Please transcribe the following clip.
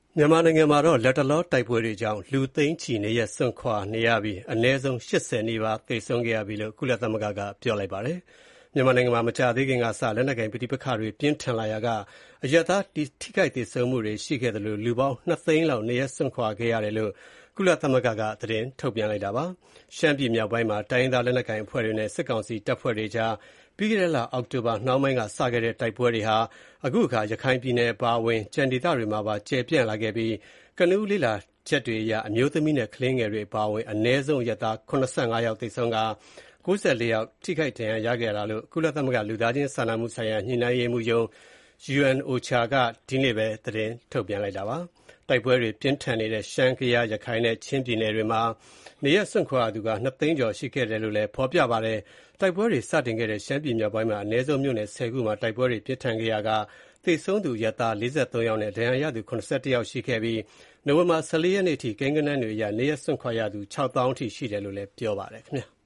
မြန်မာနိုင်ငံမှာလတ်တလောတိုက်ပွဲတွေကြောင့်လူသိန်းချီနေရပ်စွန့်ခွာနေရပြီးအနည်းဆုံး80နီးပါးသေဆုံးခဲ့ရပြီလို့ကုလသမဂ္ဂကပြောလိုက်ပါတယ်။မြန်မာနိုင်ငံမှာမကြာသေးခင်ကစလက်နက်ကိုင်ပဋိပက္ခတွေပြင်းထန်လာရာကအရပ်သားထိခိုက်သေဆုံးမှုတွေရှိခဲ့သလိုလူပေါင်း2သိန်းလောက်နေရပ်စွန့်ခွာခဲ့ရတယ်လို့ကုလသမဂ္ဂကသတင်းထုတ်ပြန်လိုက်တာပါ။ရှမ်းပြည်မြောက်ပိုင်းမှာတိုင်းရင်းသားလက်နက်ကိုင်အဖွဲ့တွေနဲ့စစ်ကောင်စီတပ်ဖွဲ့တွေကြားပြီးခဲ့တဲ့လအောက်တိုဘာနှောင်းပိုင်းကစခဲ့တဲ့တိုက်ပွဲတွေဟာအခုအခါရခိုင်ပြည်နယ်အပါအဝင်ကြံဒေသတွေမှာပါကျယ်ပြန့်လာခဲ့ပြီးကနဦးလေ့လာချက်တွေအရအမျိုးသမီးနဲ့ကလေးငယ်တွေအပါအဝင်အနည်းဆုံးအရပ်သား85ယောက်သေဆုံးကာ94ယောက်ထိခိုက်ဒဏ်ရာရခဲ့တာလို့ကုလသမဂ္ဂလူသားချင်းစာနာမှုဆိုင်ရာညှိနှိုင်းရေးမှူးရုံး UNOCHA ကဒီနေ့ပဲသတင်းထုတ်ပြန်လိုက်တာပါ။တိုက်ပွဲတွေပြင်းထန်နေတဲ့ရှမ်း၊ကယား၊ရခိုင်နဲ့ချင်းပြည်နယ်တွေမှာနေရပ်စွန့်ခွာသူ2သိန်းကျော်ရှိခဲ့တယ်လို့လည်းဖော်ပြပါတယ်။တိုက်ပွဲတွေစတင်ခဲ့တဲ့ရှမ်းပြည်မြောက်ပိုင်းမှာအနည်းဆုံးမြို့နယ်10ခုမှာတိုက်ပွဲတွေပြင်းထန်ခဲ့ရာကသေဆုံးသူအရပ်သား43ယောက်နဲ့ဒဏ်ရာရသူ81ယောက်ရှိခဲ့ပြီးနိုဝင်ဘာ14ရက်နေ့အထိကိန်းဂဏန်းတွေအရနေရပ်စွန့်ခွာရသူ6သောင်းအထိရှိတယ်လို့လည်းပြောပါတယ်ခင်ဗျာ။